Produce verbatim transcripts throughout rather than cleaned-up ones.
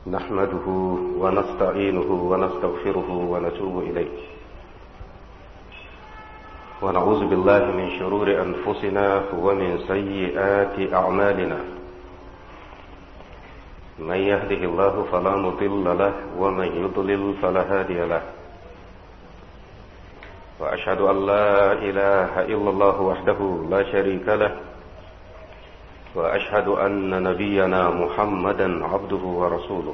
نحمده ونستعينه ونستغفره ونتوب إليه ونعوذ بالله من شرور أنفسنا ومن سيئات أعمالنا من يهده الله فلا مضل له ومن يضلل فلا هادي له وأشهد أن لا إله إلا الله وحده لا شريك له وأشهد أن نبينا محمدا عبده ورسوله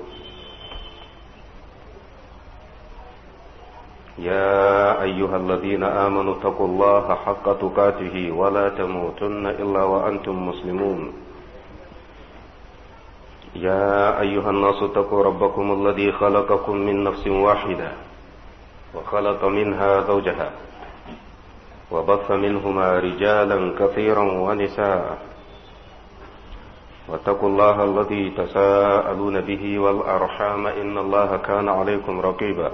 يا أيها الذين آمنوا اتقوا الله حق تقاته ولا تموتن إلا وأنتم مسلمون يا أيها الناس اتقوا ربكم الذي خلقكم من نفس واحدة وخلق منها زوجها وبث منهما رجالا كثيرا ونساء واتقوا الله الذي تساءلون به والأرحام إن الله كان عليكم رقيبا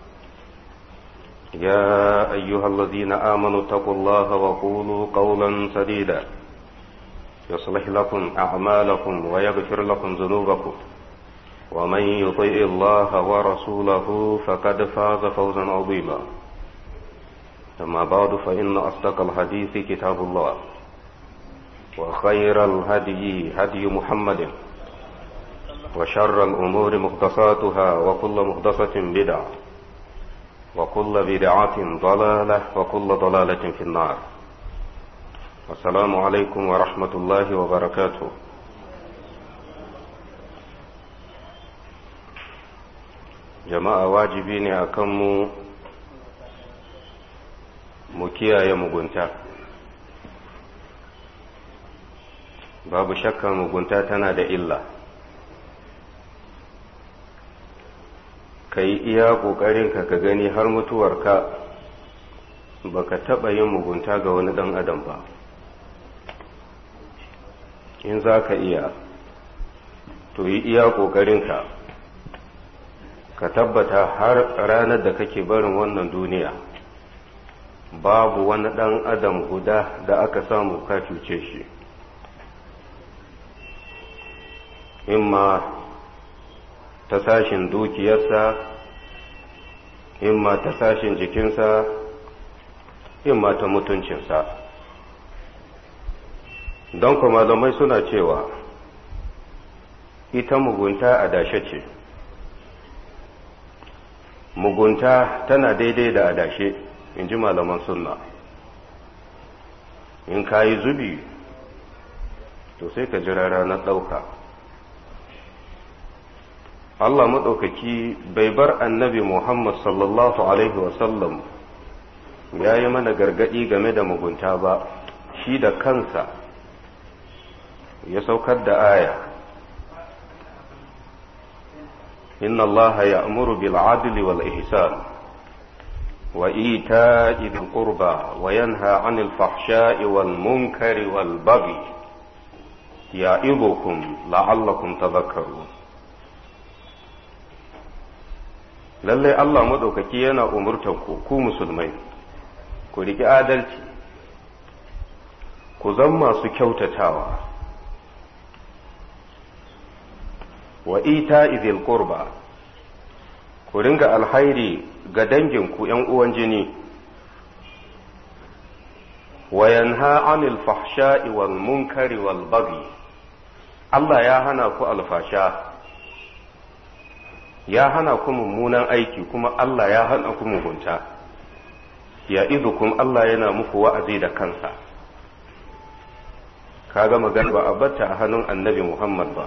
يا أيها الذين آمنوا اتقوا الله وقولوا قولا سديدا يصلح لكم أعمالكم ويغفر لكم ذنوبكم ومن يطيع الله ورسوله فقد فاز فوزا عظيما أما بعد فإن أصدق الحديث كتاب الله وخير الهدي هدي محمد وشر الأمور محدثاتها وكل محدثة بدعة وكل بدعة ضلالة وكل ضلالة في النار السلام عليكم ورحمة الله وبركاته jama'a wajibi ne a kanmu mu kiyaye mugunta babu shakka mugunta tana da illa ka yi iya ƙoƙarinka ka gani har mutuwarka baka taɓa yin mugunta ga wani ɗan adam ba in za ka iya to yi iya ƙoƙarinka ka tabbata har ranar da kake barin wannan duniya babu wani ɗan adam guda da aka samu ka cuce shi imma ta sashin dukiyarsa imma ta sashin jikinsa imma ta mutuncinsa don kuma malamai suna cewa ita mugunta adashe ce mugunta tana daidai da adashe in ji malaman sunna in ka yi zubi to sai ka jira ranar ɗauka Allah maɗaukaki bai bar annabi Muhammad sallallahu alaihi wasallam ya yi mana gargaɗi game da mugunta ba shi da kansa ya saukar da aya inna Allah ya'muru bil adli wal ihsan wa ita'i dhil qurba wa yanha 'anil fahsha'i wal munkari wal baghi ya'idukum la'allakum tadhakkarun lallai Allah maɗaukaki yana umurtan ku ku musulmai ku riƙi adalci ku zan masu kyautatawa wa ita izil qurba ku ringa alhairi ga danginku ‘yan uwan jini wa yanha anil fahsha'i wal munkari wal baghi Allah ya hana ku alfasha ya hana ku mummunan aiki kuma Allah ya hana ku mugunta ya izukum Allah yana muku wa'azi da kansa kaga magana ba a batta a hannun annabi Muhammad ba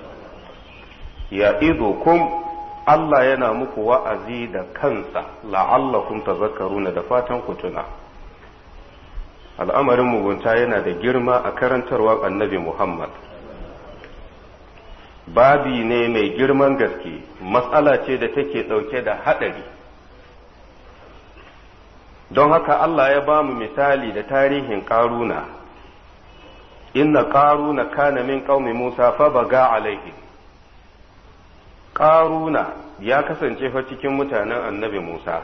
ya izukum Allah yana muku wa'azi da kansa la'allakum tazakkaruna da fatan ku tuna al'amarin mugunta yana da girma a karantarwar annabi Muhammad babi ne mai girman gaske matsala ce da take ɗauke da haɗari don haka Allah ya ba mu misali da tarihin ƙaruna inna ƙaruna kana min qaumi Musa fa baga alaihi ƙaruna ya kasance fa cikin mutanen annabi Musa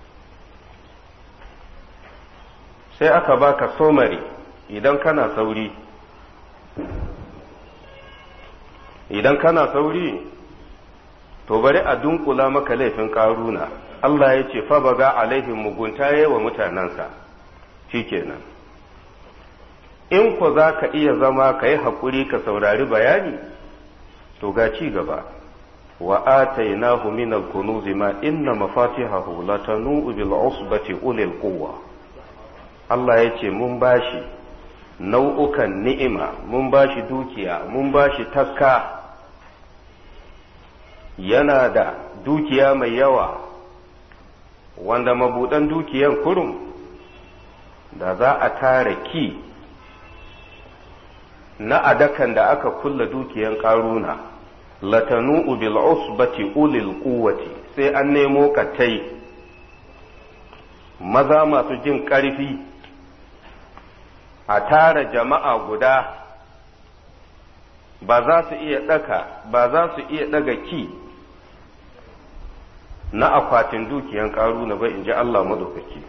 sai aka baka somari idan kana sauri idan kana sauri to bari a dunkula maka laifin ƙaruna. Allah ya ce fa baga alaihim mugunta yayi wa mutanensa shikenan. In ko za ka iya zama ka yi haƙuri ka saurari bayani to ga ci gaba. wa atainahu min al-kunuz ma inna mafatihahu latanu bil usbati ulil quwwa. Allah ya ce mun bashi nau'ukan ni'ima, mun bashi dukiya, mun bashi takka, yana da dukiya mai yawa wanda mabudan dukiyan kurum da za a tara ki na adakan da aka kulla dukiyan ƙaruna latanu bil usbati ulil quwwati, sai an nemo katai maza masu jin ƙarfi a tara jama'a guda ba za su iya ɗaka ba za su iya ɗaga ki na akwatin dukiyan ƙaruna ba, in ji Allah madaukaki.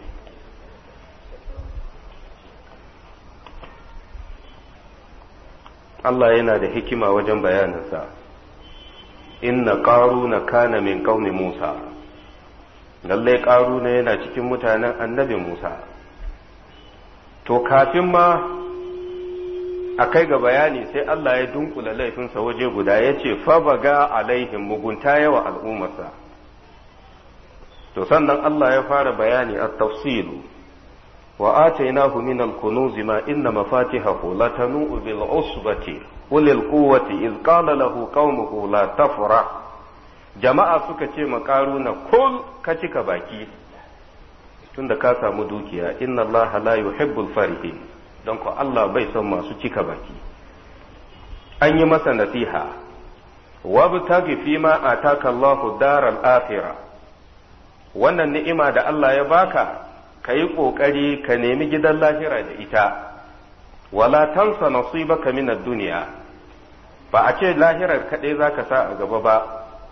Allah yana da hikima wajen bayaninsa. Inna ƙaruna kana min qaumi Musa, lallai ƙaruna yana cikin mutanen annabi Musa. To kafin ma a kai ga bayani sai Allah ya dunkula laifinsa waje guda ya ce fa baga alaihim, mugunta yawa al'ummarsa. To sannan Allah ya fara bayani a tafsilu wa atainahu min al-kunuz ma inna mafatihahu latanu bil usbati ulil quwwati iz qala lahu qaumuhu la tafra. Jama'a suka ce ma Qaruna kul ka cika baki tunda ka samu dukiya, inna Allah la yuhibbul farihin, don ko Allah bai son masu cika baki. An yi masa nasiha wabtaghi fima ataka Allahu daral akhirah, wannan ni'ima da Allah ya baka ka yi ƙoƙari ka nemi gidan lahira da ita, wala tansa nasibaka min ad-dunya, ba a ce lahirar kaɗai za ka sa a gaba ba,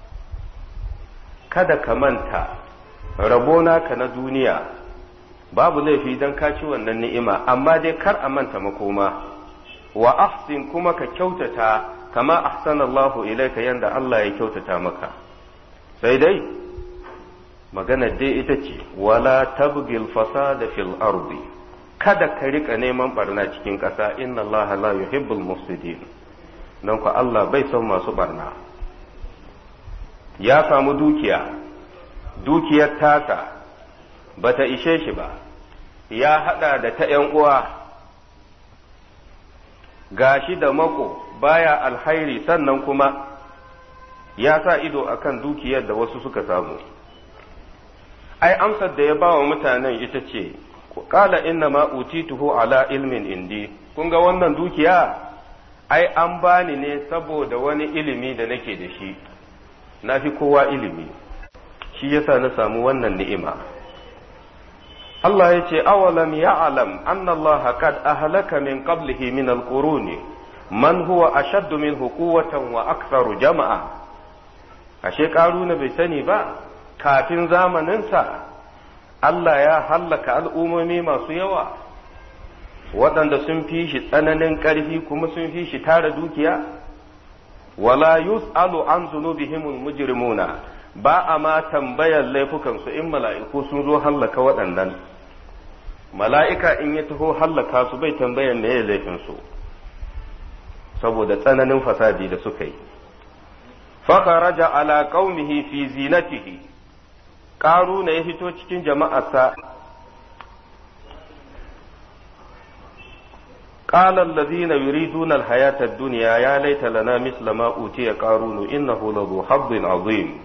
kada ka manta rabona ka na duniya. Babu laifi don ka ci wannan ni'ima, amma dai kar a manta makoma. Wa ahsin, kuma ka kyautata kama ahsanallahu ilaika, yanda Allah ya kyautata maka. Sai dai maganar dai ita ce wala tabgil fasada fil ardi, kada ka rika neman barna cikin ƙasa, inna Allah la yuhibbul mufsidin, don ku Allah bai son masu barna. Ya samu dukiya, dukiyar tasa bata ishe shi ba, ya hada da ta ‘yan uwa, gashi da mako baya alhairi, sannan kuma ya sa ido akan dukiyar da wasu suka samu. Ai amsar da ya ba wa mutanen ita ce, ƙala inna ma utituhu ala ilmin indi, kun ga wannan dukiya ai an bani ne saboda wani ilimi da nake da shi, na fi kowa ilimi, shi yasa na samu wannan ni'ima. Allah ya ce, awalam ya'lam anna Allah qad ahlaka min qablihi min al-quruni man huwa ashaddu minhu quwwatan wa aktharu jama'a. Ashe Qaruna bai sani ba, kafin zamaninsa Allah ya hallaka al'ummomi masu yawa waɗanda sun fi shi tsananin ƙarfi kuma sun fi shi tara dukiya. Wala yus'alu an zunubihimul mujrimuna, ba a ma tambayar laifukansu in mala'iku sun zo hallaka waɗannan. Mala'ika in ya taho hallaka su bai tambayar me ya laifinsu saboda tsananin fasadi da suka yi. Fakaraja ala qaumihi fi zinatihi, Ƙaruna ya fito cikin jama'arsa, qala allazina yuriduna alhayata ad-dunya ya laita lana misla ma utiya qarunu innahu ladhu hazzin azim.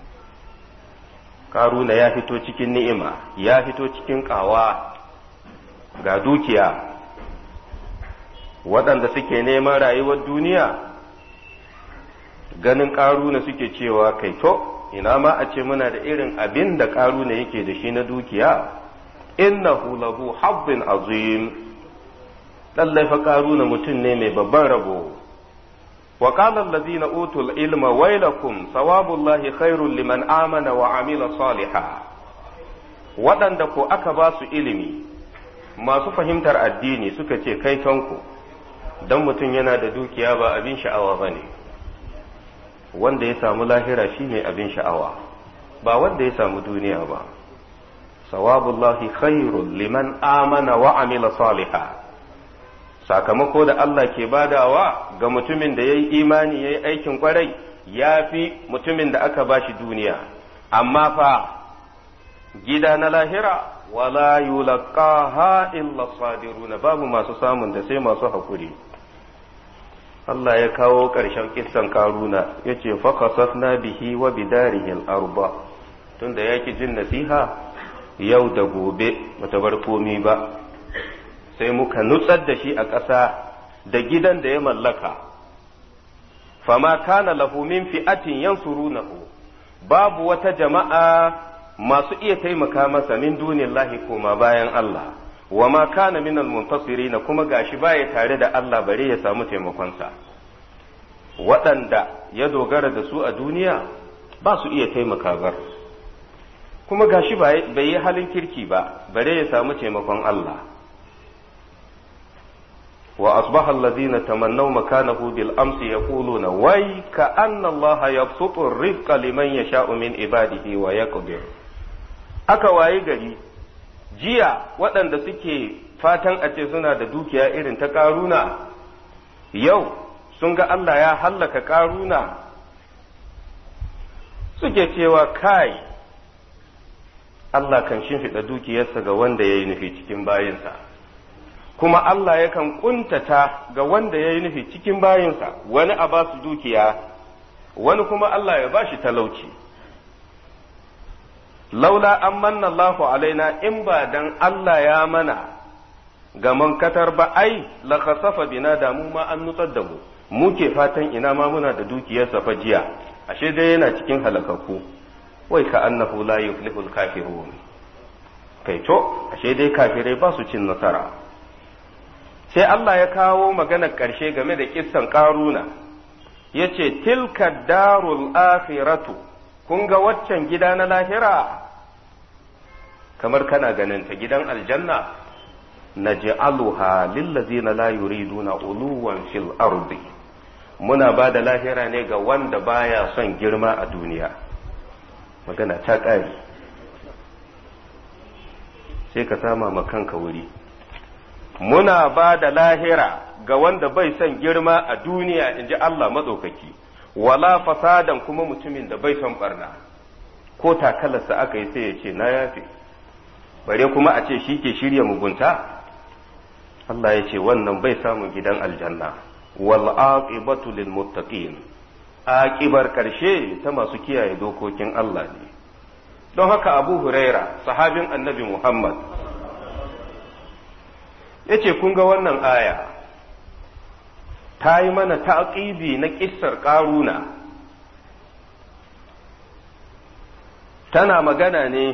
Ƙaruna ya fito cikin ni'ima, ya fito cikin ƙawa, ga dukiya. Waɗanda suke neman rayuwar duniya ganin Ƙaruna suke cewa kai to ina ma a ce muna da irin abin da Ƙaruna yake da shi na dukiya. Innahu lahu hazzin azim, lallai fa Ƙaruna mutum ne mai babban rabo. wa qala allazina utul ilma wailakum sawabullahi khairul liman amana wa amila salihan. Waɗanda ko aka ba su ilimi masu fahimtar addini suka ce kai kanku, dan mutum yana da dukiya ba abin sha'awa bane. wanda ya samu lahira shine abin sha'awa ba wanda ya samu duniya ba. sawabullahi khairul liman amana wa amila saliha, sakamako da Allah ke badawa ga mutumin da yayi imani yayi aikin kwarai yafi mutumin da aka bashi duniya. amma fa gida na lahira wala yulqaha illa sabiruna, babu masu samun da sai masu hakuri. Allah ya kawo ƙarshen kissan Karuna yace fa kasafna bihi wa bidarihi al-arba, tunda yake jin nasiha yau da gobe bata bar komi ba, sai muka nutsar da shi a ƙasa da gidan da ya mallaka. fama kana lahu min fi'atin yansurunahu, babu wata jama'a masu iya taimaka masa min dunillahi koma bayan Allah, wa ma kana minal muntasirin, kuma gashi baya tare da Allah bare ya samu taimakonsa. waɗanda ya dogara da su a duniya ba su iya taimaka bar, kuma gashi bai yi halin kirki ba bare ya samu taimakon Allah. wa asbaha allazina tamannaw makanahu bil amsi yaquluna wai ka anna Allah yabsutu ar-rizqa liman yasha'u min ibadihi wa yaqdir. aka wayi gari jiya waɗanda suke fatan a ce suna da dukiya irin ta Karuna, yau sun ga Allah ya hallaka Karuna, suke cewa kai Allah kan shimfiɗa dukiyarsa ga wanda ya yi nufi cikin bayinsa, kuma Allah yakan ƙuntata ga wanda ya yi nufi cikin bayinsa, wani a ba su dukiya wani kuma Allah ya ba shi talauci. laula an manna Allahu alaina, in ba dan Allah ya mana ga mankatar ba ai la khasafa bina, da mu ma an nutsar da mu. muke fatan ina ma muna da dukiyarsa fa jiya, ashe dai yana cikin halakaku. wai ka annahu la yuflihul kafirun, kai to ashe dai kafirai ba su cin nasara. sai Allah ya kawo maganar ƙarshe game da kissan Karuna, yace tilka darul akhiratu, kun ga waccan gida na lahira, kamar kana ganin ta gidan aljanna, naj'aluha lillazina la yuriduna uluwan fil ardi, muna ba da lahira ne ga wanda baya son girma a duniya. magana ta ƙare, sai ka sama ma kanka wuri. muna ba da lahira ga wanda bai son girma a duniya, in ji Allah matsaukaki, wala fasadan, kuma mutumin da bai son barna, ko takalarsa aka yi sai ya ce na yafe, bare kuma a ce shi ke shirya mugunta. Allah ya ce wannan bai samun gidan aljanna. wal aqibatu lil muttaqin, aqibar karshe ta masu kiyaye dokokin Allah ne. don haka Abu Huraira, sahabin Annabi Muhammad, yace kun ga wannan aya ta yi mana taqibi na kissar Karuna, tana magana ne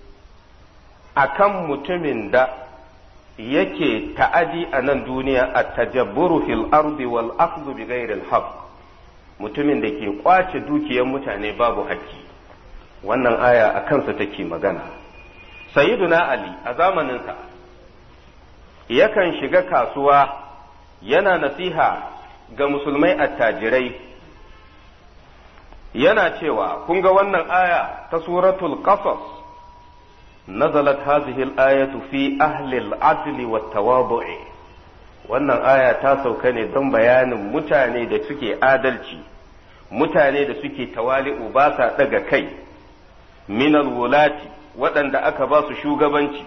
akan mutumin da yake ta'adi a nan duniya, a tajabburu fil ardi wal akhdhu bi ghairi al haqq, mutumin da ke kwace dukiyar mutane babu haƙƙi. wannan aya a kansa take magana. sayyiduna Ali a zamaninsa yakan shiga kasuwa yana nasiha ga musulmai attajirai, yana cewa kun ga wannan aya ta suratul qasas, nazalat hadhihi al-ayatu fi ahli al-adl wat-tawabu'. wannan aya ta sauka ne don bayanin mutane da suke adalci, mutane da suke tawali'u ba sa daga kai, min al-wulati, waɗanda aka ba su shugabanci,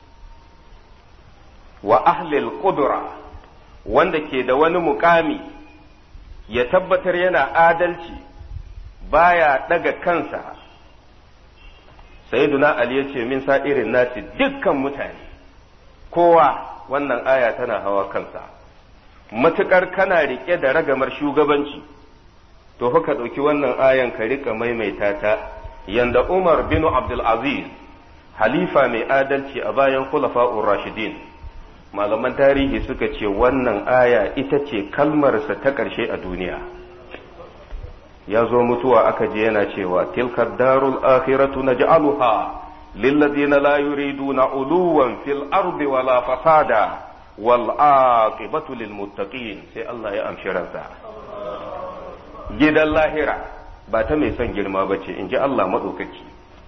wa ahli al-qudra, wanda ke da wani mukami ya tabbatar yana adalci baya daga kansa. sayyiduna Ali ya ce min sa'irin nasi, dukkan mutane, kowa wannan aya tana hawa kansa, matuƙar kana riƙe da ragamar shugabanci, to haka ɗauki wannan ayan ka riƙa maimaita ta, yanda Umar bin Abdul Aziz, halifa mai adalci a bayan khulafa'ur rashidin, malaman tarihi suka ce wannan aya ita ce kalmarsa ta ƙarshe a duniya. ya zo mutuwa aka je yana cewa tilka darul akhiratu naj'aluha lilladheena la yuriduna uluwan fil ardi wala fasada wal aqibatu lil muttaqin, sai Allah ya amshi ransa. gidan lahira ba ta mai son girma ba ce, in ji Allah maɗaukaki.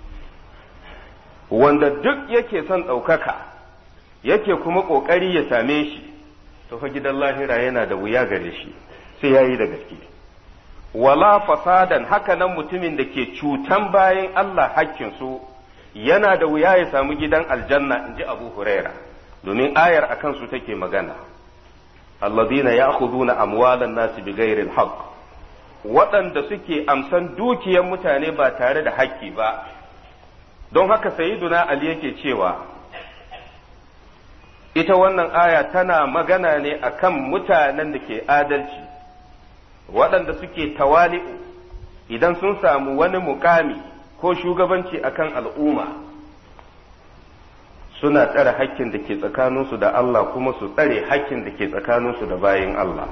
Wanda duk yake son ɗaukaka, yake kuma ƙoƙari ya same shi, to fa gidan lahira yana da wuya gare shi, sai ya yi da gaske. Wala fasadan, haka nan mutumin da ke cutan bayan Allah hakkinsu, yana da wuya ya samu gidan aljanna, in ji Abu Huraira, domin ayar a kansu take magana. Alladina ya'khuduna amwalan nasi bighairi al-haqq, waɗanda suke amsan dukiyar mutane ba tare da haƙƙi ba. Don haka sayyiduna Ali yake cewa ita wannan aya tana magana ne akan mutanen da ke adalci, waɗanda suke tawali'u idan sun samu wani mukami ko shugabanci akan al'umma, suna tsare hakkin da ke tsakaninsu da Allah kuma su tsare hakkin da ke tsakaninsu da bayin Allah.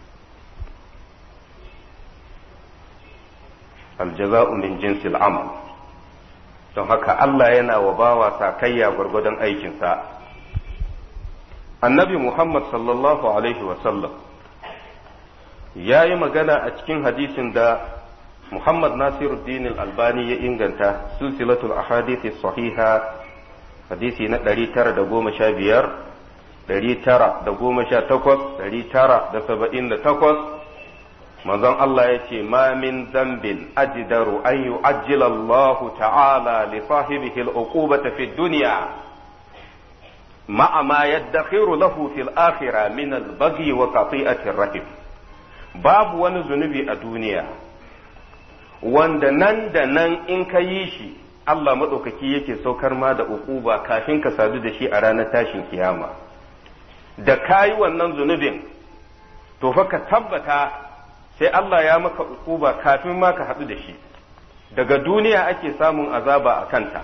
Aljaza'u min jinsil amal, don haka Allah yana wa bawa sakayya gwargwadon aikinsa. Annabi Muhammad sallallahu alaihi wasallam ya yi magana a cikin hadisin da Muhammad Nasiruddin al-Albani ya inganta, silsilatul ahadithi sahiha, hadisi na ɗari tara da goma sha biyar, ɗari tara da goma sha takwas, ɗari tara da saba'in da takwas. Manzon Allah ya ce, ma min zambin ajidaru an yu'ajjila Allah ta'ala li sahibihi al-uqubata fi dunya ma'a ma yaddakhiru lahu fil akhirah min al-baghi wa qati'ati rahim. Babu wani zunubi a duniya wanda nan da nan in ka yi shi Allah maɗaukaki yake saukar ma da uquba kafin ka sadu da shi a ranar tashin kiyama. Da kayi wannan zunubin to fa ka tabbata sai Allah ya maka uquba kafin ma ka haɗu da shi. Daga duniya ake samun azaba a kanta.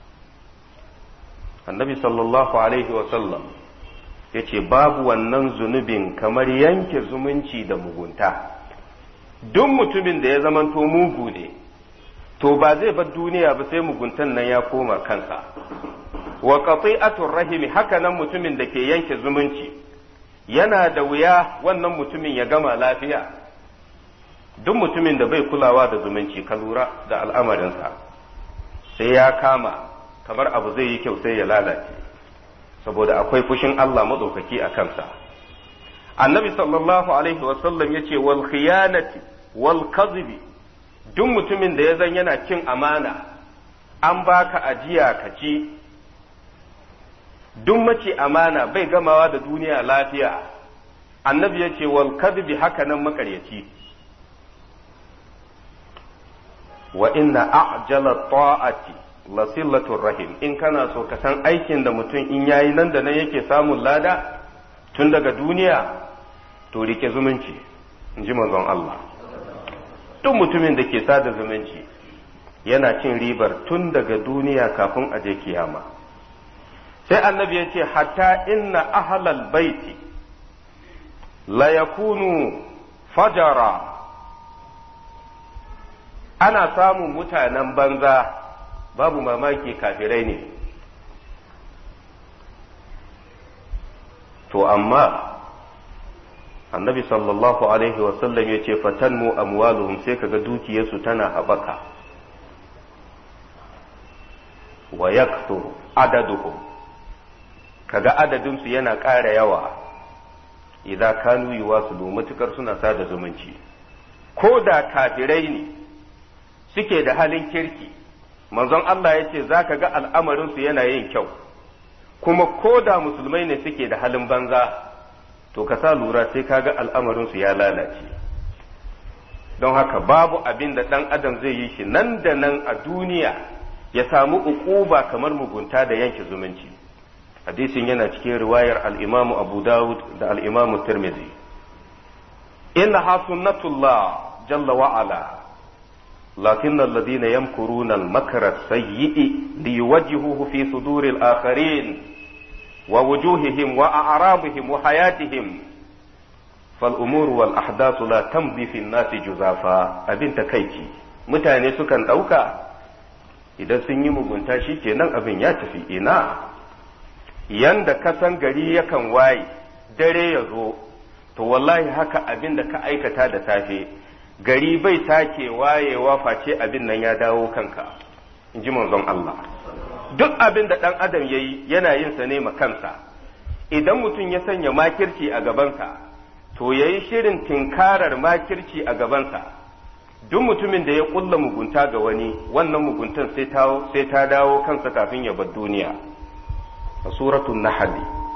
Annabi sallallahu alaihi wa sallam ya ce babu wannan zunubin kamar yanke zumunci da mugunta. Duk mutumin da ya zamanto mugu ne, to ba zai bar duniya ba sai muguntan nan ya koma kansa. Wa qati'atur rahimi, haka nan mutumin da ke yanke zumunci yana da wuya wannan mutumin ya gama lafiya. Duk mutumin da bai kulawa da zumunci, ka lura da al'amarinsa, sai ya kama kamar abu zai yi kyau sai ya lalace, saboda akwai fushin Allah maɗaukaki a kansa. Annabi sallallahu alaihi wasallam ya ce wal khiyanati wal kadhibi, duk mutumin da ya zan yana cin amana, an baka ajiya ka ci, duk mace amana bai gamawa da duniya lafiya. Annabi ya ce wal kadhibi, haka nan makaryaci. Wa inna a'jala ta'ati lasillatur rahim, in kana so ka san aikin da mutum in yayi nan da nan yake samun lada tun daga duniya, to rike zumunci, in ji manzon Allah. Duk mutumin da ke sada zumunci yana cin ribar tun daga duniya kafin a je kiyama. Sai annabi ya ce hatta inna ahlal baiti la yakunu fajara, ana samun mutanen banza, babu mamaki kafirai ne, to amma annabi sallallahu alaihi wasallam ya ce fatanmu amwaluhum, sai kaga dukiyarsu tana haɓaka, wa yakthuru adaduhum, kaga adadinsu yana ƙara yawa, idan kanu yuwasulu, matukar suna sada zumunci. Ko da kafirai ne suke da halin kirki, manzon Allah ya ce za ka ga al'amarinsu yana yin kyau, kuma ko da musulmai ne suke da halin banza, to ka sa lura sai ka ga al'amarinsu ya lalace. Don haka babu abin da ɗan adam zai yi shi nan da nan a duniya ya samu uquba kamar mugunta da yanke zumunci. Hadisin yana cikin riwayar al'imamu Abu Dawud da al'imamu Tirmidhi. Inna ha sunnatullah jalla wa'ala, لكن الذين يمكرون المكر السيء ليوجهوه في صدور الآخرين ووجوههم وأعرابهم وحياتهم فالأمور والأحداث لا تمضي في الناس جزافا. abin takaici mutane sukan ɗauka idan sun yi mugunta shi kenan abin ya tafi. ina yanda kasan gari yakan waye dare ya zo, to wallahi haka abin da ka aikata da safe gari bai sake wayewa face abin nan ya dawo kanka in ji manzon Allah. Duk abin da ɗan adam ya yi yana yin sa ne ma kansa. Idan mutum ya sanya makirci a gabansa to ya yi shirin tinkarar makirci a gabansa. Duk mutumin da ya ƙulla mugunta ga wani wannan muguntan sai ta dawo kansa kafin ya bar duniya. A suratul Nahl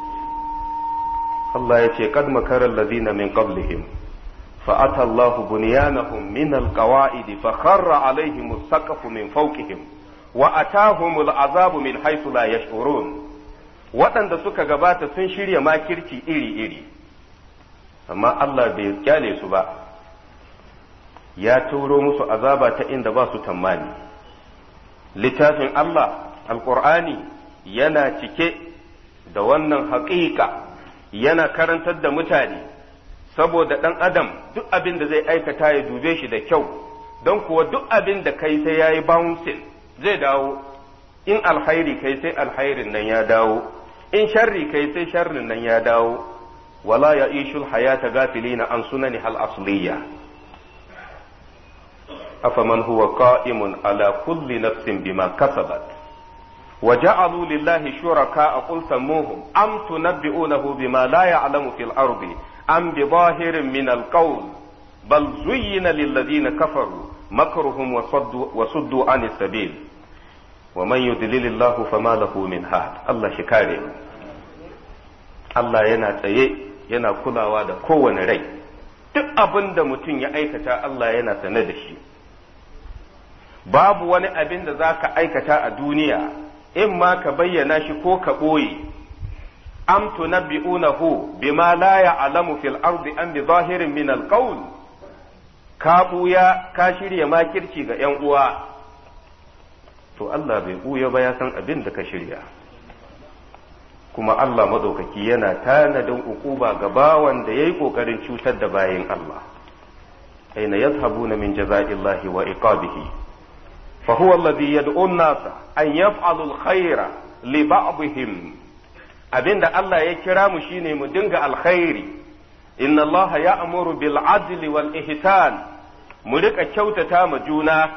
Allah ya ce qad makara allazina min qablihim fa ata Allahu bunyanahum min alqawa'id fa kharra alaihim as-saqfu min fawqihim wa atahumul azabu min haythu la yash'urun. Waɗanda suka gabata sun shirya makirci iri-iri amma Allah bai kyale su ba, ya turo musu azaba ta inda ba su tammani. Littafin Allah alqur'ani yana cike da wannan haƙiƙa, yana karantar da mutane saboda ɗan adam duk abin da zai aikata ya dube shi da kyau, don kuwa duk abin da kai sai ya yi bouncing zai dawo. In alkhairi kai sai alkhairin nan ya dawo, in sharri kai sai sharrin nan ya dawo. Wala ya ishul hayata gafilina an sunani hal asliya. Afaman huwa qa'imun ala kulli nafsin bima kasabat وجعلوا لله شركاء قل سموهم أم تنبئونه بما لا يعلم في الأرض أم بظاهر من القول بل زين للذين كفروا مكرهم وصدوا, وصدوا عن السبيل ومن يضلل الله فما له من هاد. الله شكاري الله yana tsaye yana kulawa da kowane rai, duk abin da mutum ya aikata Allah yana sane da shi. Babu wani abin da za ka aikata a duniya in ma ka bayyana shi ko ka ɓoye. Am tunabbi'unahu bima la ya'lamu fil ardi an bi zahirin min alqawl. Ka ɓuya ka shirya makirci ga ƴan uwa, to Allah bai ɓuya ba, ya san abin da ka shirya. Kuma Allah madaukaki yana tanadin uquba ga bawan da yayi kokarin cutar da bayin Allah. Aina yazhabuna min jaza'illahi wa iqabihi. فهو الذي يدعو الناس أن يفعلوا الخير لبعضهم. أبين الله يكرام شيني مدنغ الخير. إن الله يأمر بالعدل والإحسان. ملك كوتة تام جونا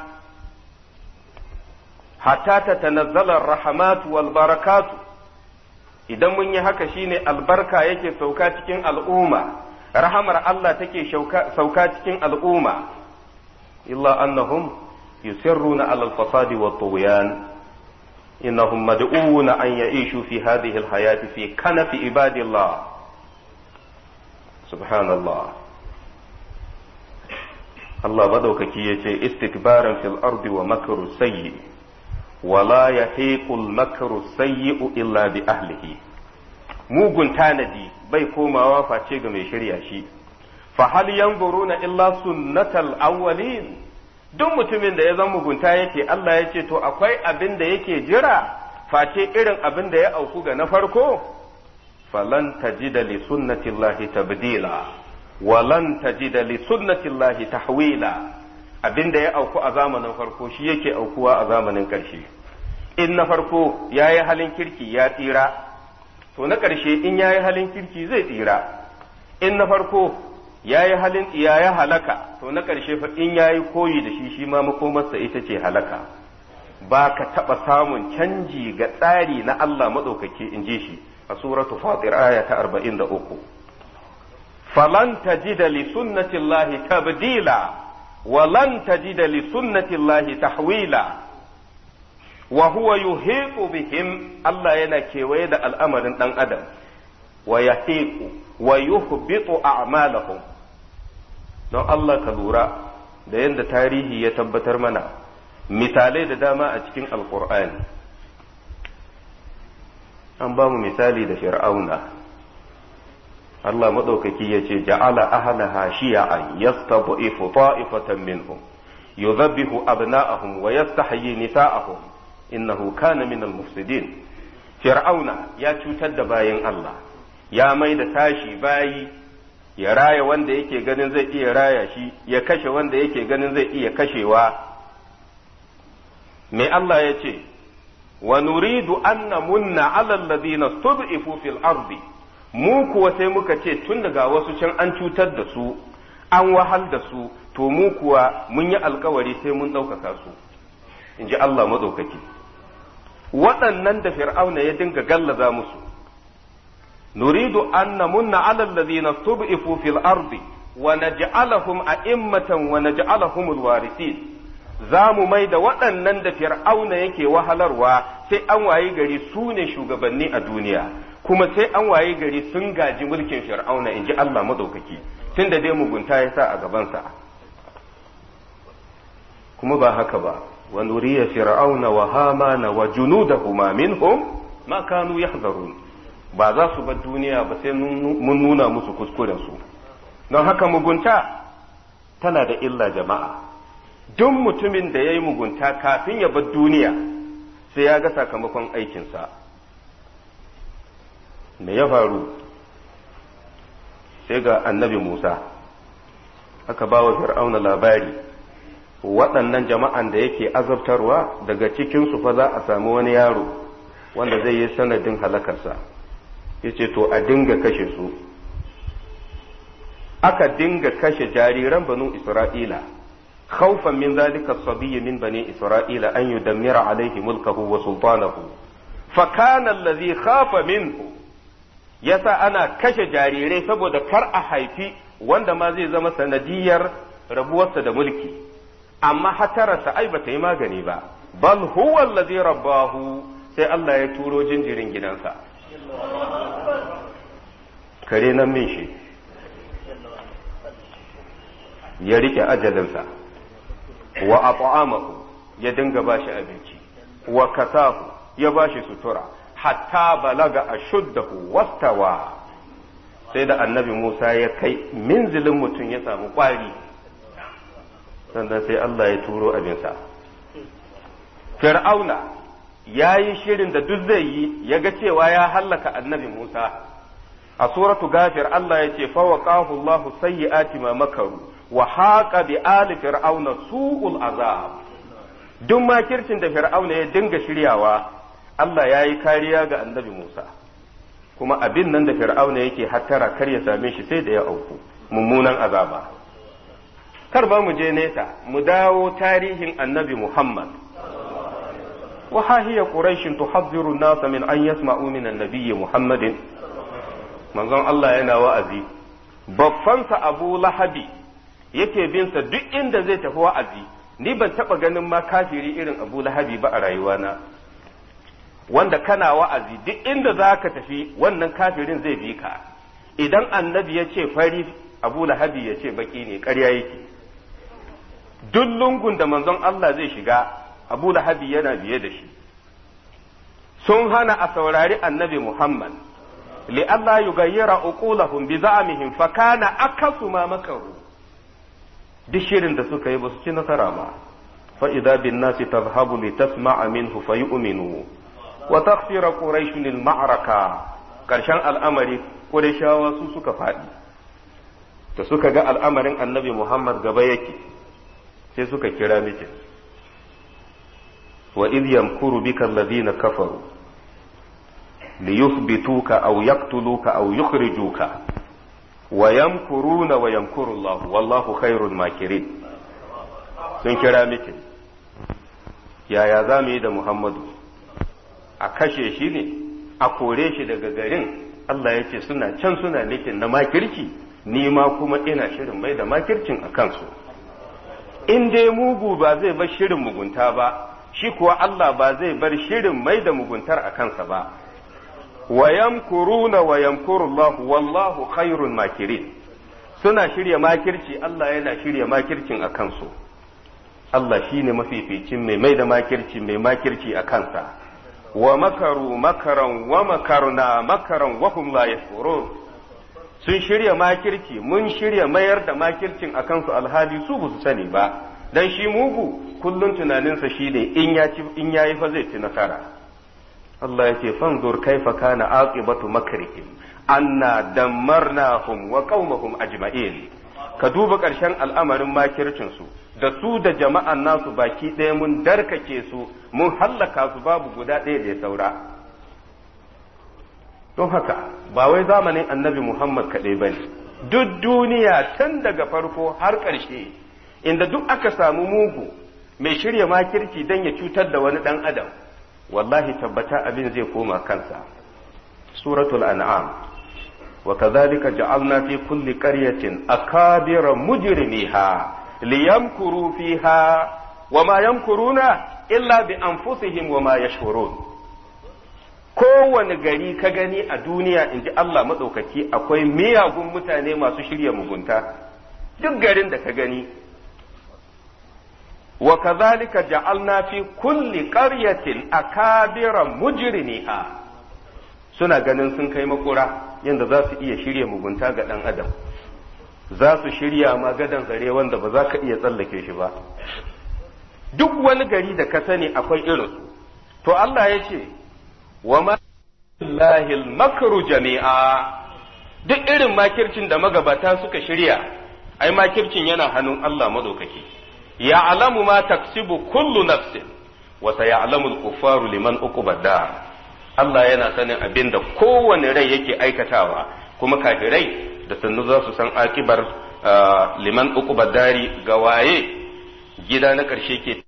حتى تتنزل الرحمات والبركات. idan mun yi haka shine albarka yake sauka cikin al'umma, rahamar Allah take sauka cikin al'umma. Illa annahum يسرون على الفساد والطغيان إنهم مدعوون أن يعيشوا في هذه الحياة في كنف عباد الله. سبحان الله. الله مدوككي يجي استكبارا في الأرض ومكر السيء ولا يحيق المكر السيء إلا بأهله. mugun tanadi bai komawa face ga mai shirya shi. fa hal yanzuruna illa sunnatal awwalin. Duk mutumin da ya zama mugunta yake, Allah ya ce to akwai abin da yake jira face irin abin da ya auku ga na farko. Falan tajida li sunnatillahi tabdila wa lan tajida li sunnatillahi tahwila. Abin da ya auku a zamanin farko shi yake aukuwa a zamanin ƙarshe. In na farko yayi halin kirki ya tsira, to na ƙarshe in yayi halin kirki zai tsira. In na farko ya yi halin tsiya ya halaka, to na ƙarshe fa in ya yi koyi da shi shi ma makomarsa ita ce halaka. Ba ka taɓa samun canji ga tsari na Allah maɗaukaki in ji shi a suratu Fatir aya ta arba'in da uku. Falan tajida li sunnatillahi tabdila wa lan tajida li sunnatillahi tahwila wa huwa yuhiqu bihim. Allah yana kewaye da al'amarin ɗan adam wa yahiqu wa yuhbitu a'malahum. Don Allah ka lura da yadda tarihi ya tabbatar mana misalai da dama a cikin alkur'ani. An ba mu misali da fir'auna. Allah maɗaukaki ya ce ja'ala ahlaha shiya'an yastad'ifu ta'ifatan minhum yudhabbihu abna'ahum wa yastahyi nisa'ahum innahu kana minal mufsidin. Fir'auna ya cutar da bayin Allah, ya mai da tashi bayi, ya raya wanda yake ganin zai iya raya shi, ya kashe wanda yake ganin zai iya kashewa. Me Allah ya ce, wa nuridu an namunna ala alladhina stud'ifu fil ardi. Mu kuwa sai muka ce tun daga wasu can an cutar da su, an wahal da su, to mu kuwa mun yi alkawari sai mun ɗaukaka su in ji Allah maɗaukaki. Waɗannan da fir'auna ya dinga gallaza musu, nuridu an namunna ala allazina stud'ifu fil ardi wa naj'alahum a'immatan wa naj'alahum alwarithin. Za mu mai da waɗannan da fir'auna yake wahalarwa sai an wayi gari su ne shugabanni a duniya, kuma sai an wayi gari sun gaji mulkin fir'auna in ji Allah maɗaukaki, tun da dai mugunta ya sa a gabansa. Kuma ba haka ba, wa nuriya fir'auna wa hamana wa junudahuma minhum ma kanu yahzarun. Ba za su bar duniya ba sai mun nuna musu kuskurensu. Don haka mugunta tana da illa jama'a. Duk mutumin da ya yi mugunta kafin ya bar duniya sai ya ga sakamakon aikinsa. Me ya faru? Sai ga annabi Musa aka ba wa fir'auna labari, waɗannan jama'an da yake azabtarwa daga cikinsu fa za a samu wani yaro wanda zai yi sanadin halakarsa. Ya ce to a dinga kashe su. Aka dinga kashe jariran banu Isra'ila. خوفا من ذلك الصبي من بني إسرائيل أن يدمر عليه ملكه وسلطانه فكان الذي خاف منه يسا أنا كش جاريري سبو كر أحيفي واندا ما زي زما سندير ربوة دا ملكي أما حتى رسا أي بتي ما غنيبا بل هو الذي رباه سي الله يتورو جنجرين جنانسا كرينا منشي يريك أجلنسا wa at'amahu ya dinga bashi abinci wa kasahu ya bashi sutura hatta balaga ashuddahu wastawa sai da annabi Musa ya kai minzilin mutum ya samu kwari sannan sai Allah ya turo abinsa. Fir'auna ya yi shirin da duk zai yi ya ga cewa ya hallaka annabi Musa. A suratu Gafir Allah ya ce fa waqahu Allahu sayyi'ati ma makaru wa haqa bi ali fir'auna su'ul azab. Duk makircin da fir'auna ya dinga shiryawa Allah ya yi kariya ga annabi Musa, kuma abin nan da fir'auna yake hattara kar ya same shi sai da ya auku mummunan azaba. Kar ba mu je nesa, mu dawo tarihin annabi Muhammad. wa hahiya quraishin tuhadhiru an-nasa min an yasma'u min an-nabiy Muhammadin. Manzon Allah yana wa'azi, babbansa Abu Lahabi yake bin sa duk inda zai tafi wa'azi. Ni ban taba ganin ma kafiri irin Abu Lahabi ba a rayuwana, wanda kana wa'azi duk inda zaka tafi wannan kafirin zai bi ka. Idan annabi ya ce fari, Abu Lahabi ya ce baki ne, ƙarya yake. Duk lungun da manzon Allah zai shiga, Abu Lahabi yana biye da shi. Sun hana a saurari annabi Muhammad, li Allah yugayyira uqulahum bi za'amihim fa kana akasu ma makaru. Duk shirin da suka yi ba su ci nasara ba. Fa idza bin nasi tadhhabu li tasma'a minhu fa yu'minu wa takhfira quraish lil ma'raka. Karshen al'amari Qurayshawa su suka faɗi. Da suka ga al'amarin annabi Muhammad gaba yake, sai suka kira mitin. Wa idh yamkuru bika alladhina kafaru liyuthbituka aw yaqtuluka aw yukhrijuka wa yamkuruna wa yamkuru Allah wallahu khairul makirin. Sun kira mitin, yaya za mu yi da Muhammadu? A kashe shi ne, a kore shi daga garin? Allah ya ce suna can suna mitin na makirci, ni ma kuma ina shirin mai da makircin a kansu. In dai mugu ba zai bar shirin mugunta ba, shi kuwa Allah ba zai bar shirin mai da muguntar a kansa ba. Wa yamkuruna wa yamkuru Allah wallahu khairul makirin. Suna shirya makirci, Allah yana shirya makircin a kansu. Allah shine mafificin mai mai da makirci mai makirci a kansa. Wa makaru makaran wa makarna makaran wa hum la yashurun. Sun shirya makirci, mun shirya mayar da makircin a kansu alhali su ba su sani ba. Dan shi mugu kullum tunaninsa shine in ya ci in yayi fa zai ci nasara. Allah yake fanzur kaifa kana aqibatu makrihim anna dammarnahum wa qaumahum ajma'in. Ka duba ƙarshen al'amarin makircin su da su da jama'an nasu baki ɗaya mun darkake su mun hallaka su babu guda ɗaya da ya saura. Don haka ba wai zamanin annabi Muhammad kaɗai bane, duk duniya tun daga farko har ƙarshe inda duk aka samu mugu mai shirya makirci don ya cutar da wani ɗan adam wallahi tabbata abin zai koma kansa. suratul an'am wa kadhalika ja'alna fi kulli qaryatin akabira mujrimiha liyamkuru fiha wa ma yamkuruna illa bi anfusihim wa ma yashurun. kowane gari ka gani a duniya inji Allah madaukaki akwai miyagun mutane masu shirya mugunta, duk garin da ka gani. wa kadhalika ja'alna fi kulli qaryatin akabira mujrimiha, suna ganin sun kai makura yanda za su iya shirya mugunta ga dan adam, za su shirya magadan zare wanda ba za ka iya tsallake shi ba. duk wani gari da ka sani akwai irinsu. to Allah ya ce wa ma lillahi al-makru jami'a, duk irin makircin da magabata suka shirya ai makircin yana hannun Allah madaukaki. ya'lamu ma taksibu kullu nafsin wa sayalamu al-kuffaru liman uqiba dar. Allah yana sanin abin da kowane rai yake aikatawa, kuma kafirai da sannu za su san akibar liman uqiba dari ga waye gida na ƙarshe ke.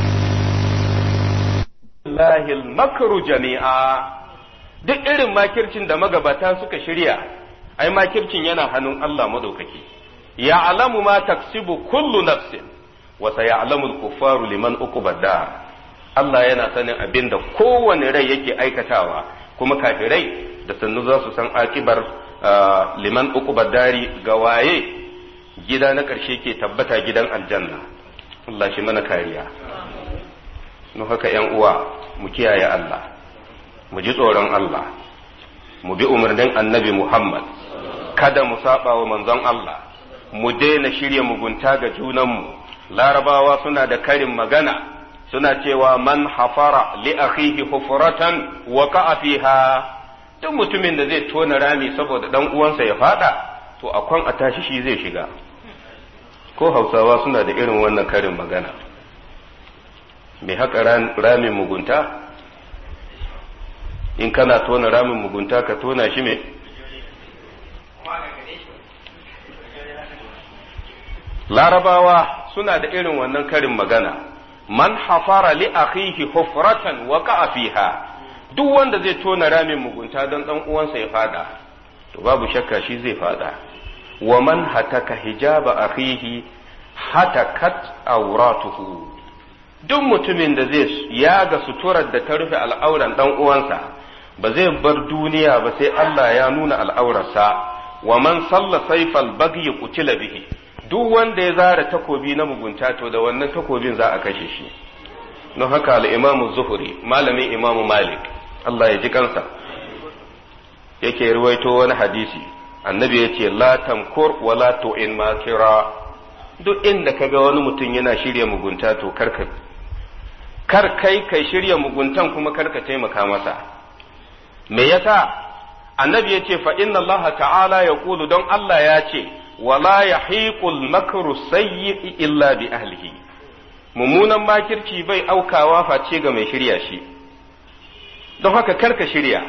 Lahil makru jami'a, duk irin makircin da magabata suka shirya ai makircin yana hannun Allah madaukaki. ya'lamu ma taksibu kullu nafsin wa sayalamu al-kuffaru liman uqiba dar. Allah yana sanin abin da kowane rai yake aikatawa, kuma kafirai da sannu za su san akibar liman uqiba dari ga waye gida na ƙarshe ke tabbata gidan aljanna. Allah shi mana kariya. Mu haka ‘yan uwa mu kiyaye Allah, mu ji tsoron Allah, mu bi umarnin annabi Muhammad, kada mu saba wa manzon Allah, mu daina shirya mugunta ga junanmu. Larabawa suna da karin magana, suna cewa man hafara li akhihi hufratan waqa'a fiha. Duk mutumin da zai tona rami saboda dan uwansa ya fada, to akwan a tashi shi zai shiga. Ko Hausawa suna da irin wannan karin magana. Mai haka ramin mugunta, in kana tona ramin mugunta ka tona shi me? Larabawa suna da irin wannan karin magana. Man hafara li akhihi hufratan waqa'a fiha, duk wanda zai tona ramin mugunta don dan uwansa ya fada, to babu shakka shi zai fada. Wa man hataka hijaba akhihi hatakat awratuhu, duk mutumin da zai yaga suturar da ta rufe al'auran dan uwansa ba zai bar duniya ba sai Allah ya nuna al'aurarsa. Wa man salla sayfal baghi qutila bihi, duk wanda ya zara takobi na mugunta to da wannan takobin za a kashe shi. Don haka al-Imam Zuhri, malamin Imam Malik, Allah ya ji kansa, yake ruwaito wani hadisi, annabi ya ce la tamkur wa la tu'in makira. Duk inda kaga wani mutum yana shirya mugunta to karka kar kai kai shirya muguntan kuma karka taimaka masa. Me yasa? Annabi ya ce fa inna Allah ta'ala yaqulu, don Allah ya ce wala yahiqul makru sayyi illa bi ahlihi, mummunan makirci bai aukawa face ga mai shirya shi. Don haka karka shirya.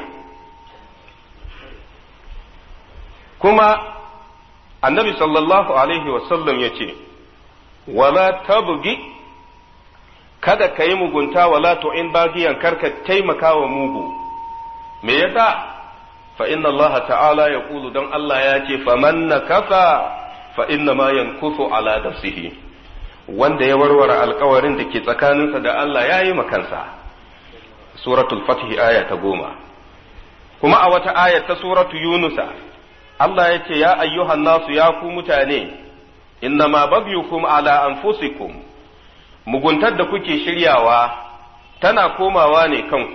Kuma annabi sallallahu alaihi wasallam ya ce wala tabgi, kada ka yi mugunta, wala tu'in bagiyan, karka taimaka wa mugu. Me yasa? fa inna Allah ta'ala ya kulu, don Allah ya ce faman nakafa fa inna ma yankufu ala nafsihi, wanda ya warware alkawarin da ke tsakaninsa da Allah ya yi makansa. Suratul Fatih aya ta goma. Kuma a wata aya ta suratu Yunusa Allah ya ce ya ayyuhan nasu, ya ku mutane, inna ma bagyukum ala anfusikum, muguntar da kuke shiryawa tana komawa ne kanku.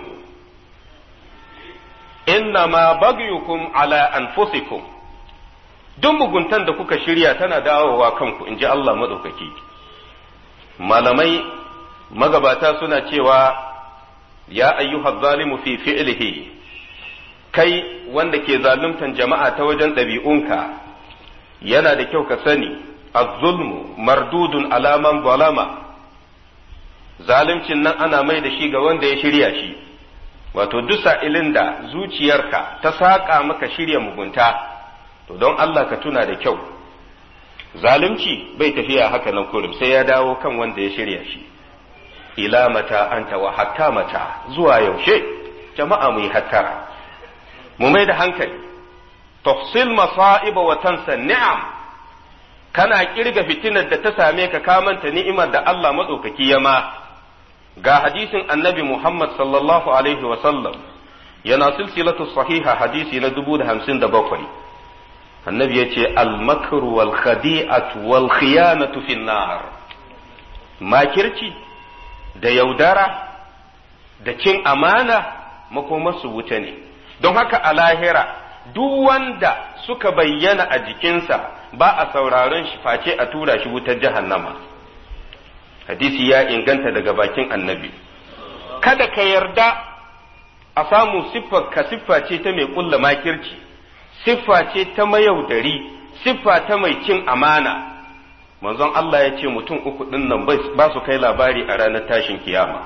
Inna ma bagyukum ala anfusikum, duk muguntan da kuka shirya tana dawowa kanku, in ji Allah maɗaukaki. Malamai magabata suna cewa ya ayyuhal zalimu fi fi'lihi, kai wanda ke zaluntan jama'a ta wajen ɗabi'unka, yana da kyau ka sani az-zulmu mardudun ala man zalama, zaluncin nan ana mai da shi ga wanda ya shirya shi. Wato duk sa'ilin da zuciyarka ta saƙa maka shirya mugunta, to don Allah ka tuna da kyau, zalunci bai tafiya haka nan kurum sai ya dawo kan wanda ya shirya shi. Ila mata anta wa hatta mata, zuwa yaushe jama'a mu yi hattara mu mai da hankali. Tafsil masa'iba wa tansa ni'am, kana kirga fitinar da ta same ka ka manta ni'imar da Allah madaukaki ya ma. Ga hadisin annabi Muhammad sallallahu alaihi wa sallam yana silsilatu sahiha hadisi na dubu da hamsin da bakwai. Annabi ya ce al-makru wal khadi'atu wal khiyanatu fin nar, makirci da yaudara da cin amana makomarsu wuta ne. Don haka a lahira duk wanda suka bayyana a jikinsa ba a sauraron shi face a tura shi wutar jahannama. Hadisi ya inganta daga bakin annabi. Kada ka yarda a samu siffar ka siffa ce ta mai kulla makirci, siffa ce ta mayaudari, siffa ta mai cin amana. Manzon Allah ya ce mutum uku ɗin nan ba su kai labari a ranar tashin kiyama.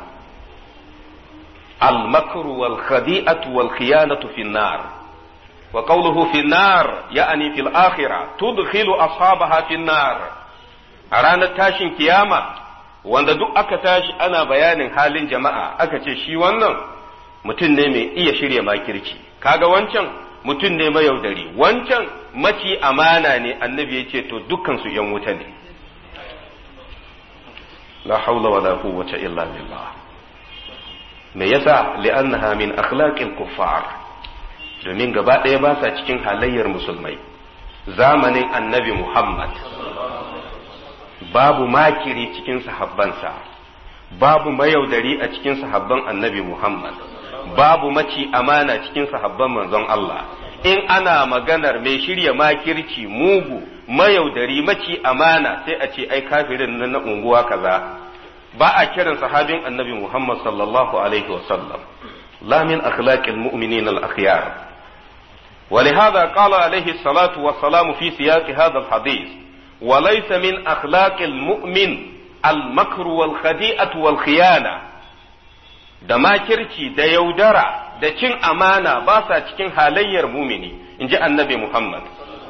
Al-makru wal khadi'atu wal khiyanatu fin nar. Wa qawluhu fin nar ya'ani fil akhirah tudkhilu ashabaha fin nar. A ranar tashin kiyama wanda duk aka tashi ana bayanin halin jama'a aka ce shi wannan mutum ne mai iya shirya makirci, kaga wancan mutum ne mayaudari, wancan maci amana ne. Annabi ya ce to dukkan su yan wuta ne. La haula wala quwwata illa billah. Me yasa? Li'annaha min akhlaqil kuffar, domin gaba ɗaya ba sa cikin halayyar musulmai. Zamanin annabi Muhammad babu makiri cikin sahabbansa, babu mayaudari a cikin sahabban annabi Muhammad, babu maci amana cikin sahabban manzon Allah. In ana maganar mai shirya makirci, mugu, mayaudari, maci amana, sai a ce ai kafirin nan na unguwa kaza. Ba a kiran sahabin annabi Muhammad sallallahu alaihi wasallam. La min akhlaqil mu'minin al-akhyar. ولهذا قال عليه الصلاة والسلام في سياق هذا الحديث: وليس من أخلاق المؤمن المكر والخديئة والخيانة. da makirci da yaudara da cin amana ba sa cikin halayyar mumini, in ji annabi Muhammad.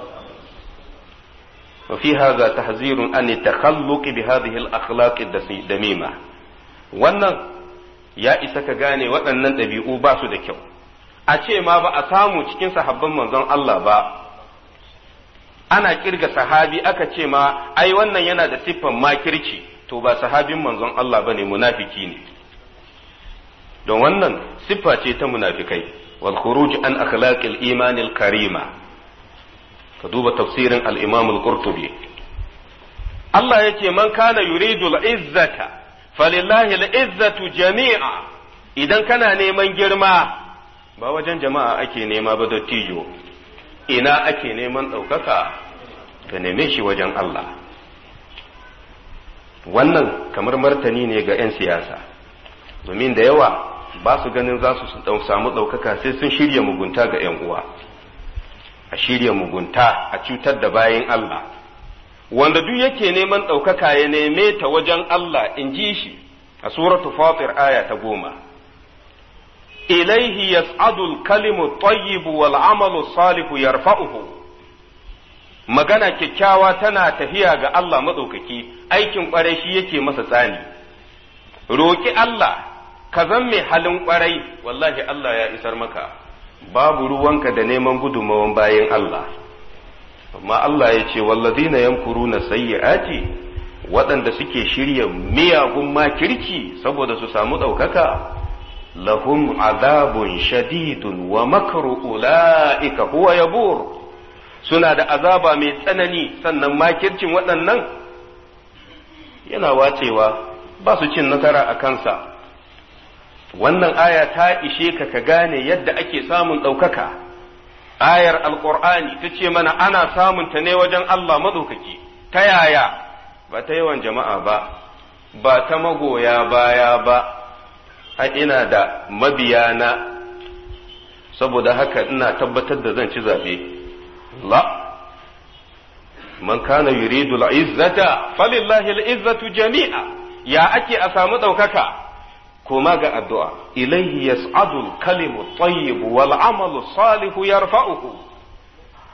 wa fi hadha tahzirun an takhalluq bi hadhihi al-akhlaq ad-damima. Wannan ya isa ka gane waɗannan ɗabi'u ba su da kyau. A ce ma ba a samu cikin sahabban manzon Allah ba, ana kirga sahabi aka ce ma ai wannan yana da siffan makirci, to ba sahabin manzon Allah bane, munafiki ne. Don wannan siffa ce ta munafikai. wal khuruj an akhlaqil iman al karima, ka duba tafsirin al imam al qurtubi. Allah yace man kana yuridu al izzata falillahi al izzatu jami'a. Idan kana neman girma ba wajen jama'a ake nema ba, dattijo. Ina ake neman ɗaukaka? Ka neme shi wajen Allah. Wannan kamar martani ne ga 'yan siyasa, domin da yawa ba su ganin za su samu ɗaukaka sai sun shirya mugunta ga 'yan uwa, a shirya mugunta a cutar da bayin Allah. Wanda duk yake neman ɗaukaka ya neme ta wajen Allah, in ji shi a suratu Fatir aya ta goma. Ilaihi yas'adul kalimu tayyibu wal amalu salihu yarfa'uhu. Magana kyakkyawa tana tafiya ga Allah maɗaukaki, aikin ƙwarai shi yake masa tsani. Roƙi Allah, ka zan mai halin ƙwarai, wallahi Allah ya isar maka. Babu ruwanka da neman gudunmawan bayan Allah. Amma Allah ya ce, wallazina yamkuruna sayyi'ati, waɗanda suke shirya miyagun makirci saboda su samu ɗaukaka, lahum azabun shadidun wa makru ula'ika huwa yabur. Suna da azaba mai tsanani, sannan makircin waɗannan yana wacewa, ba su cin nasara a kansa. Wannan aya ta ishe ka ka gane yadda ake samun ɗaukaka. Ayar Alƙur'ani ta ce mana ana samun ta ne wajen Allah maɗaukaki. Ta yaya? Ba ta yawan jama'a ba, ba ta magoya baya ba. A ina da mabiyana, saboda haka ina tabbatar da zan ci zaɓe. La, man kana yuridu al-izzata falillahi al-izzatu jami'a. Ya ake a samu ɗaukaka? Koma ga addu'a. Ilaihi yas'adu al-kalimu at-tayyib wal 'amalu salihu yarfa'uhu.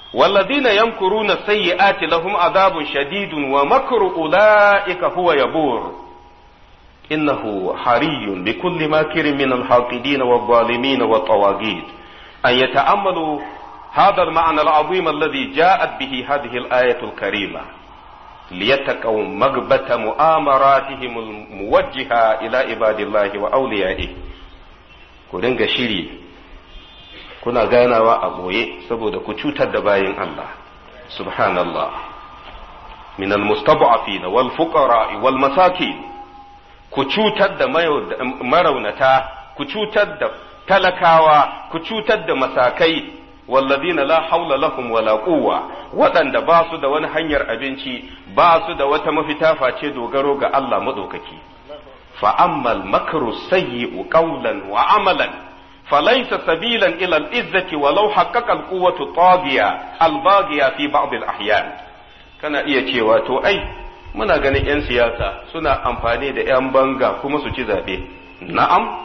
walladina yamkuruna sayyi'ati lahum adhabun shadidun wa makru ulaika huwa yabur innahu hariyun bikulli makirin min al-haqidin wal-zalimin wat-tawaghit an yata'ammalu hadha al-ma'na al-'azim alladhi ja'at bihi hadhihi al-ayatu al-karima liyataqaw maghbata mu'amaratihim al-muwajjiha ila ibadillahi wa awliya'ihi. Ku dinga shiri kuna ganawa a boye saboda ku cutar da bayin Allah. Subhanallah. Min al-mustad'afin wal fuqara wal masakin, ku cutar da maraunata, ku cutar da talakawa, ku cutar da masakai, walladina la haula lahum wala quwwa, waɗanda ba su da wani hanyar abinci, ba su da wata mafita face dogaro ga Allah madaukaki. fa ammal makru sayyi'u qawlan wa amalan falaysa sabilan ila al-izzati walau haqqaqa al-quwwatu taghiya al-baghiya fi ba'd al-ahyan. Kana iya cewa to ai muna ganin 'yan siyasa suna amfani da 'yan banga kuma su ci zaɓe. Na'am,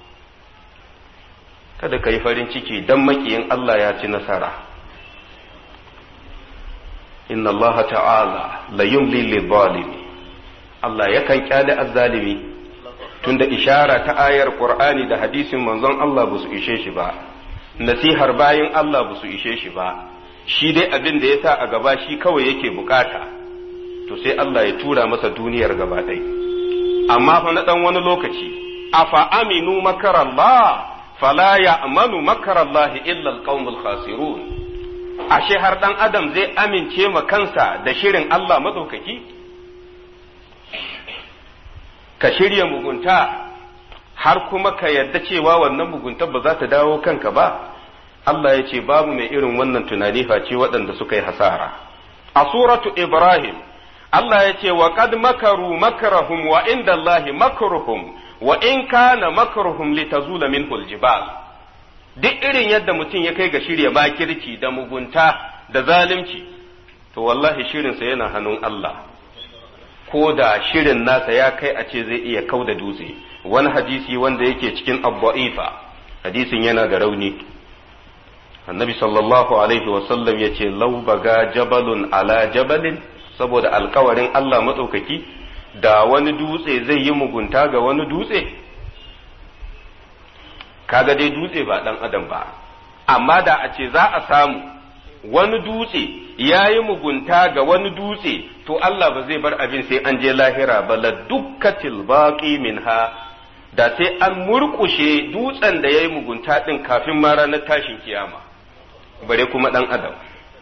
kada ka yi farin ciki don makiyin Allah ya ci nasara. Inna Allah ta'ala la yumli lil zalimi. Allah yakan kyale azzalimi tunda ishara ta ayar Qur'ani da hadisin manzon Allah ba su ishe shi ba, nasihar bayin Allah ba su ishe shi ba, shi dai abin da ya sa a gaba shi kawai yake bukata. To sai Allah ya tura masa duniyar gaba ɗaya. Amma fa na ɗan wani lokaci, afa aminu makarallah fala ya'manu makarallahi illa alqaumul khasirun. Ashe har ɗan adam zai amince ma kansa da shirin Allah madaukaki? Ka shirya mugunta har kuma ka yarda cewa wannan mugunta ba za ta dawo kanka ba? Allah ya ce babu mai irin wannan tunani face waɗanda suka yi hasara. A suratu Ibrahim Allah ya ce wa qad makaru makrahum wa inda Allahi makruhum wa in kana makruhum litazula minhu aljibal. Duk irin yadda mutum ya kai ga shirya makirci da mugunta da zalunci, to wallahi shirinsa yana hannun Allah. Ko da shirin nasa ya kai a ce zai iya kau da dutse. Wani hadisi wanda yake cikin Abba'ifa, hadisin yana da rauni. Annabi sallallahu alaihi wasallam ya ce lau baga jabalun ala jabalin, saboda alkawarin Allah matsaukaki, da wani dutse zai yi mugunta ga wani dutse. Kaga dai dutse ba ɗan adam ba, amma da a ce za a samu wani dutse ya yi mugunta ga wani dutse, to Allah ba zai bar abin sai an je lahira ba, la dukkatil baqi minha, da sai an murƙushe dutsen da ya yi mugunta ɗin kafin ma ranar tashin kiyama, bare kuma ɗan adam.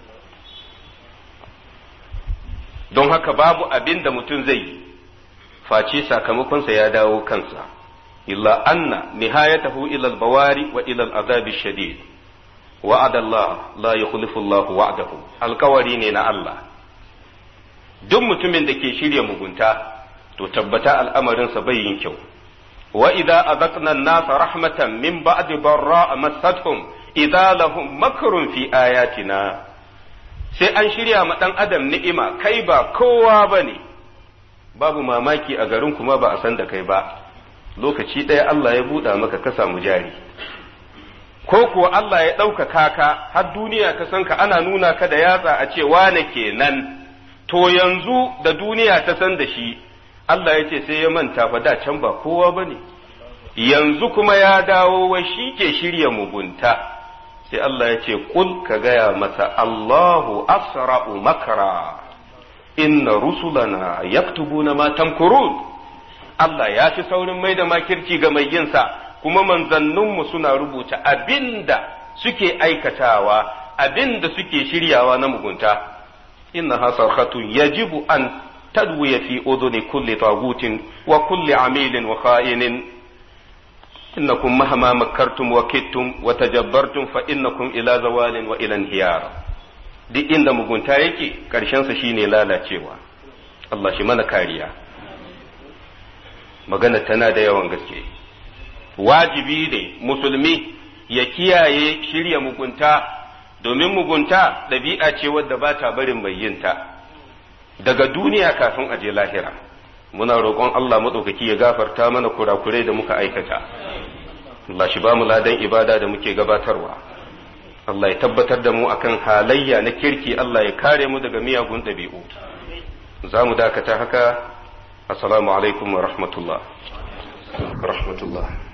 Don haka babu abin da mutum zai yi, face sakamakonsa ya dawo kansa, illa anna nihayatahu ila al-bawari wa ila al-azabi shadid. Wa'ada Allah la yukhlifu Allah wa'dahu, alkawari ne na Allah. Duk mutumin da ke shirya mugunta, to tabbata al'amarinsa bai yin kyau. Wa idza azaqna an-nasa rahmatan min ba'di barra'a massathum idza lahum makrun fi ayatina. Sai an shirya ma ɗan adam ni'ima, kai ba kowa ba ne, babu mamaki a garin kuma ba a san da kai ba, lokaci ɗaya Allah ya buɗa maka ka samu jari. Ko kuwa Allah ya ɗaukaka ka har duniya ta san ka, ana nuna ka da yatsa a ce wane kenan, to yanzu da duniya ta san da shi, Allah ya ce sai ya manta fa da can ba kowa ba ne, yanzu kuma ya dawo wai shi ke shirya mugunta. Sai Allah ya ce, Kul ka gaya masa Allahu asra'u makara, inna rusulana yaktubuna ma tamkurun. Allah ya fi saurin mai da makirci ga mai yinsa, kuma manzanninmu suna rubuta abinda suke aikatawa, abinda suke shiryawa na mugunta. Inna hasarhatun yajibu an tadwiya fi udhuni kulli tagutin wa kulli amilin wa kha'inin. إنكم مهما مكرتم وكدتم وتجبرتم فإنكم إلى زوال وإلى انهيار. duk inda mugunta yake ƙarshensa shine lalacewa. Allah shi mana kariya. Magana tana da yawan gaske. Wajibi ne musulmi ya kiyaye shirya mugunta, domin mugunta ɗabi'a ce wadda ba ta barin mai yinta daga duniya kafin a je lahira. Muna roƙon Allah maɗaukaki ya gafarta mana kurakurai da muka aikata. Allah shi ba mu ladan ibada da muke gabatarwa. Allah ya tabbatar da mu akan halayya na kirki, Allah ya kare mu daga miyagun ɗabi'u. Za mu dakata haka. Assalamu alaikum wa rahmatullah. Rahmatullah.